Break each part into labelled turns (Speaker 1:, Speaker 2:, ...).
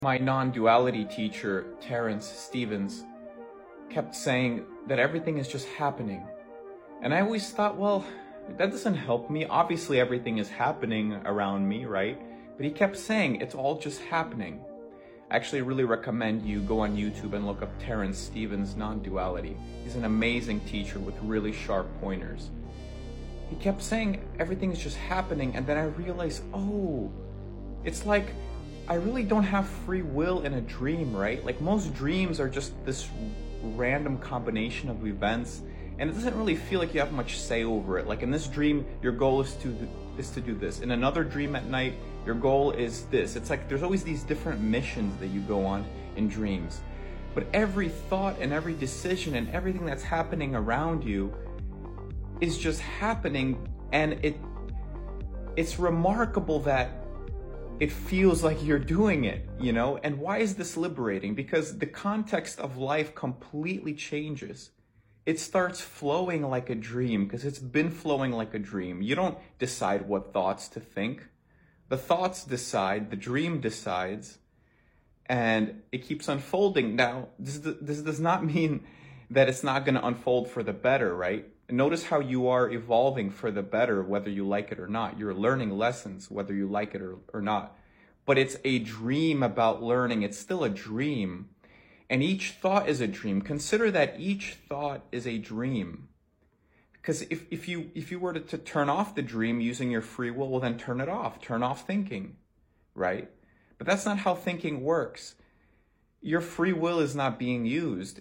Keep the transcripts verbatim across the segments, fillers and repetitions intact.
Speaker 1: My non-duality teacher, Terence Stevens, kept saying that everything is just happening. And I always thought, well, that doesn't help me. Obviously, everything is happening around me, right? But he kept saying it's all just happening. I actually really recommend you go on YouTube and look up Terence Stevens' non-duality. He's an amazing teacher with really sharp pointers. He kept saying everything is just happening, and then I realized, oh, it's like I really don't have free will in a dream, right? Like most dreams are just this random combination of events, and it doesn't really feel like you have much say over it. Like in this dream, your goal is to is to do this. In another dream at night, your goal is this. It's like there's always these different missions that you go on in dreams. But every thought and every decision and everything that's happening around you is just happening, and it it's remarkable that it feels like you're doing it, you know? And why is this liberating? Because the context of life completely changes. It starts flowing like a dream because it's been flowing like a dream. You don't decide what thoughts to think. The thoughts decide, the dream decides, and it keeps unfolding. Now, this, this does not mean that it's not going to unfold for the better, right? Notice how you are evolving for the better, whether you like it or not. You're learning lessons, whether you like it or, or not. But it's a dream about learning. It's still a dream. And each thought is a dream. Consider that each thought is a dream. Because if, if you if you were to, to turn off the dream using your free will, well, then turn it off. Turn off thinking, right? But that's not how thinking works. Your free will is not being used.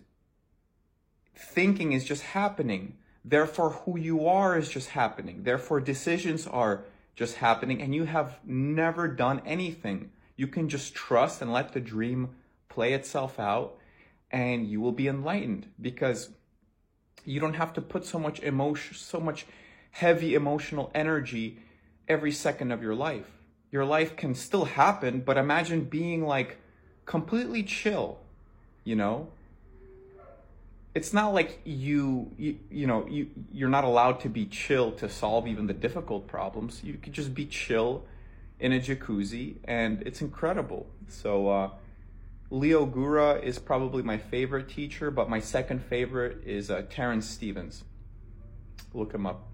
Speaker 1: Thinking is just happening. Therefore, who you are is just happening. Therefore, decisions are just happening, and you have never done anything. You can just trust and let the dream play itself out, and you will be enlightened because you don't have to put so much emotion, so much heavy emotional energy every second of your life. Your life can still happen, but imagine being like completely chill, you know? It's not like you, you, you know, you, you're not allowed to be chill to solve even the difficult problems. You could just be chill in a jacuzzi, and it's incredible. So uh, Leo Gura is probably my favorite teacher, but my second favorite is uh, Terence Stevens. Look him up.